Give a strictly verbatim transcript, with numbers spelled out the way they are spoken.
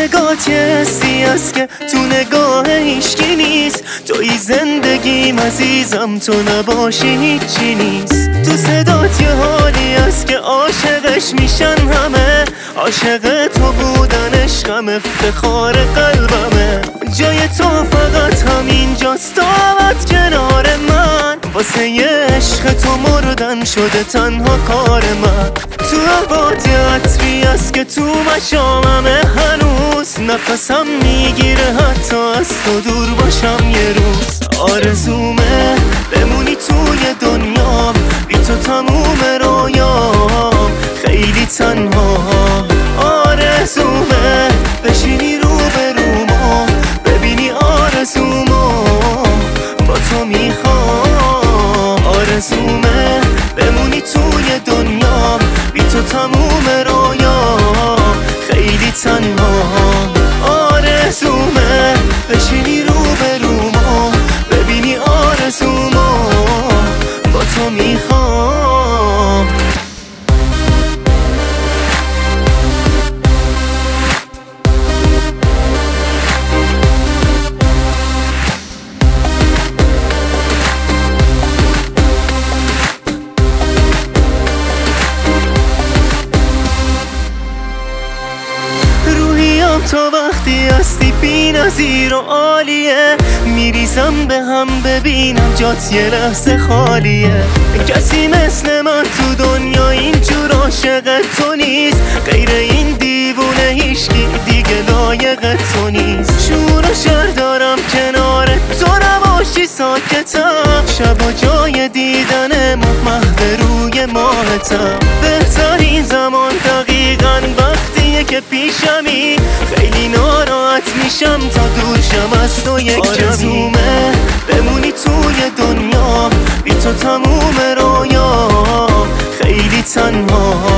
نگات یه حسی هست که تو نگاه هیچکی نیست. توی زندگیم عزیزم، تو نباشی هیچی نیست. تو صدات یه حالی هست که عاشقش میشن همه. عاشق تو بودن عشقم، افتخار قلبمه. جای تو فقط همینجاست، دعوت کنار من. واسه یه عشق تو مردن شده تنها کار من. تو عباد عطری هست که تو مشاممه هنوز. نفسم میگیره حتی از تو دور باشم یه روز. آرزومه بمونی توی دنیا، بی تو تموم رویام خیلی تنها. آرزومه بشینی رو به روما، ببینی آرزومو با تو میخوام. آرزومه بمونی توی دنیا، بی تو تموم رویام خیلی تنها. آرزومه بشینی رو به روما، ببینی آرزومو با تو میخوام. تا وقتی هستی بی نظیر و عالیه، میریزم به هم ببینم جات یه لحظه خالیه. کسی مثل من تو دنیا اینجور عاشق تو نیست. غیر این دیوونه هیچکی دیگه لایق تو نیست. شور و شر دارم کنار تو نباشی ساکتم. شبا جای دیدن ماه محو روی ماهتم. بهترین زمان دقیقاً وقتیه که پیشمی. خیلی ناراحت میشم تا دور شم از تو یک کمی. آرزومه بمونی توی دنیا، بی تو تموم رویام خیلی تنها.